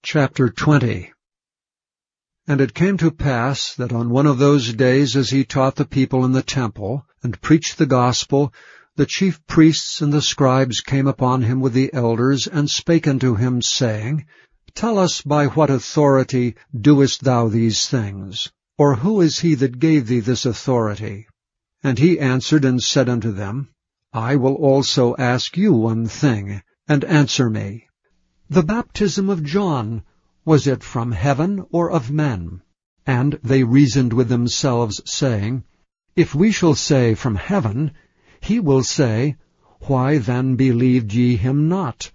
Chapter 20. And it came to pass that on one of those days, as he taught the people in the temple, and preached the gospel, the chief priests and the scribes came upon him with the elders, and spake unto him, saying, Tell us, by what authority doest thou these things? Or who is he that gave thee this authority? And he answered and said unto them, I will also ask you one thing, and answer me. The baptism of John, was it from heaven or of men? And they reasoned with themselves, saying, If we shall say from heaven, he will say, Why then believed ye him not?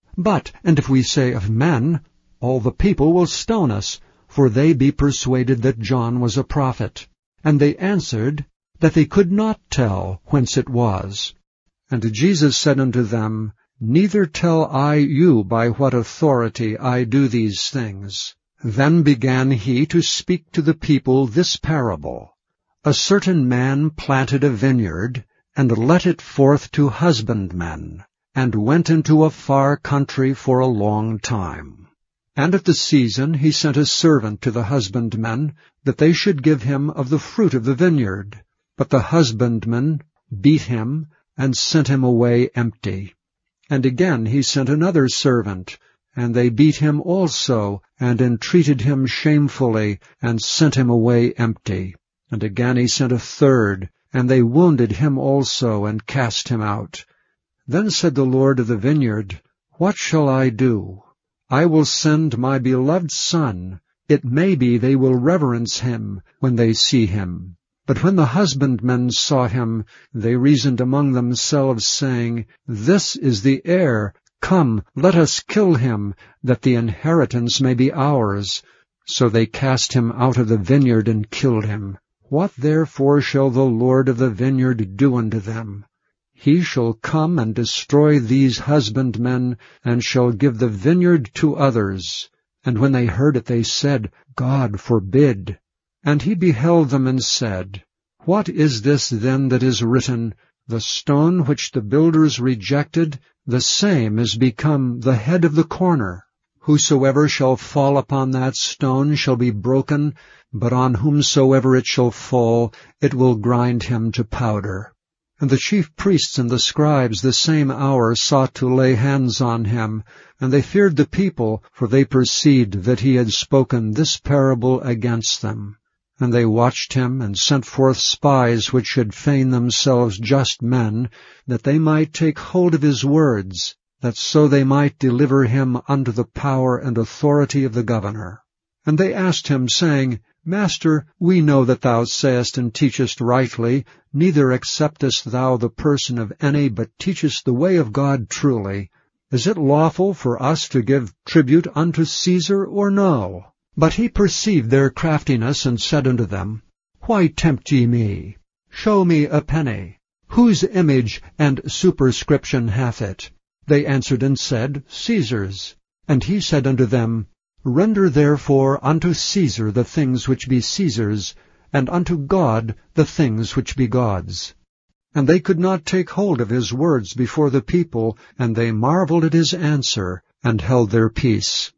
And if we say of men, all the people will stone us, for they be persuaded that John was a prophet. And they answered, that they could not tell whence it was. And Jesus said unto them, Neither tell I you by what authority I do these things. Then began he to speak to the people this parable. A certain man planted a vineyard, and let it forth to husbandmen, and went into a far country for a long time. And at the season he sent a servant to the husbandmen, that they should give him of the fruit of the vineyard. But the husbandmen beat him, and sent him away empty. And again he sent another servant, and they beat him also, and entreated him shamefully, and sent him away empty. And again he sent a third, and they wounded him also, and cast him out. Then said the Lord of the vineyard, What shall I do? I will send my beloved Son. It may be they will reverence him when they see him. But when the husbandmen saw him, they reasoned among themselves, saying, This is the heir. Come, let us kill him, that the inheritance may be ours. So they cast him out of the vineyard and killed him. What therefore shall the Lord of the vineyard do unto them? He shall come and destroy these husbandmen, and shall give the vineyard to others. And when they heard it, they said, God forbid. And he beheld them and said, What is this then that is written? The stone which the builders rejected, the same is become the head of the corner. Whosoever shall fall upon that stone shall be broken, but on whomsoever it shall fall, it will grind him to powder. And the chief priests and the scribes the same hour sought to lay hands on him, and they feared the people, for they perceived that he had spoken this parable against them. And they watched him, and sent forth spies which should feign themselves just men, that they might take hold of his words, that so they might deliver him unto the power and authority of the governor. And they asked him, saying, Master, we know that thou sayest and teachest rightly, neither acceptest thou the person of any, but teachest the way of God truly. Is it lawful for us to give tribute unto Caesar, or no? But he perceived their craftiness, and said unto them, Why tempt ye me? Show me a penny. Whose image and superscription hath it? They answered and said, Caesar's. And he said unto them, Render therefore unto Caesar the things which be Caesar's, and unto God the things which be God's. And they could not take hold of his words before the people, and they marveled at his answer, and held their peace.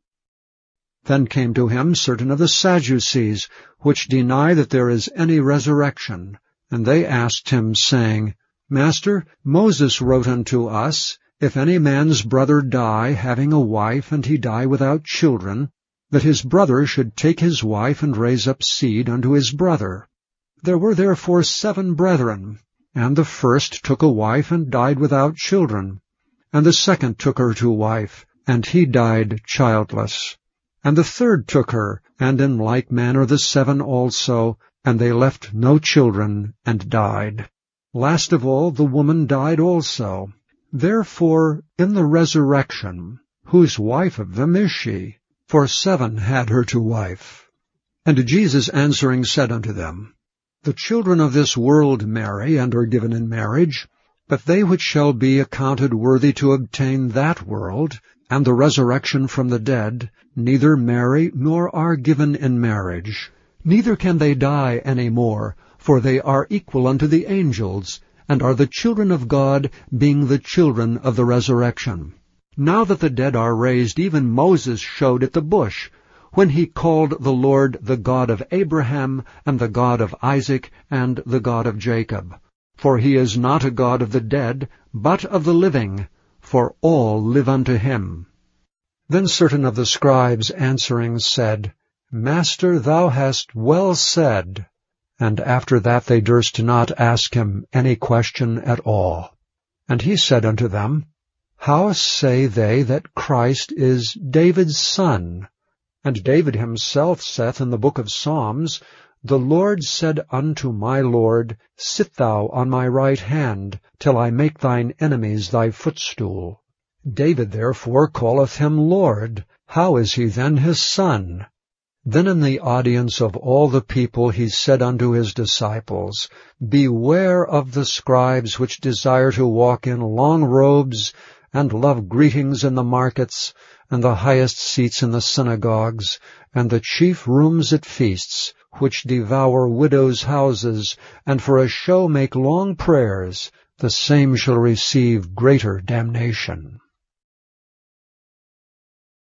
Then came to him certain of the Sadducees, which deny that there is any resurrection. And they asked him, saying, Master, Moses wrote unto us, If any man's brother die, having a wife, and he die without children, that his brother should take his wife and raise up seed unto his brother. There were therefore 7 brethren, and the first took a wife and died without children. And the second took her to wife, and he died childless. And the third took her, and in like manner the 7 also, and they left no children, and died. Last of all the woman died also. Therefore in the resurrection, whose wife of them is she? For 7 had her to wife. And Jesus answering said unto them, The children of this world marry, and are given in marriage, but they which shall be accounted worthy to obtain that world, and the resurrection from the dead, neither marry nor are given in marriage. Neither can they die any more, for they are equal unto the angels, and are the children of God, being the children of the resurrection. Now that the dead are raised, even Moses showed at the bush, when he called the Lord the God of Abraham, and the God of Isaac, and the God of Jacob. For he is not a God of the dead, but of the living, for all live unto him. Then certain of the scribes answering said, Master, thou hast well said. And after that they durst not ask him any question at all. And he said unto them, How say they that Christ is David's son? And David himself saith in the book of Psalms, The Lord said unto my Lord, Sit thou on my right hand, till I make thine enemies thy footstool. David therefore calleth him Lord. How is he then his son? Then in the audience of all the people he said unto his disciples, Beware of the scribes which desire to walk in long robes, and love greetings in the markets, and the highest seats in the synagogues, and the chief rooms at feasts, which devour widows' houses, and for a show make long prayers. The same shall receive greater damnation.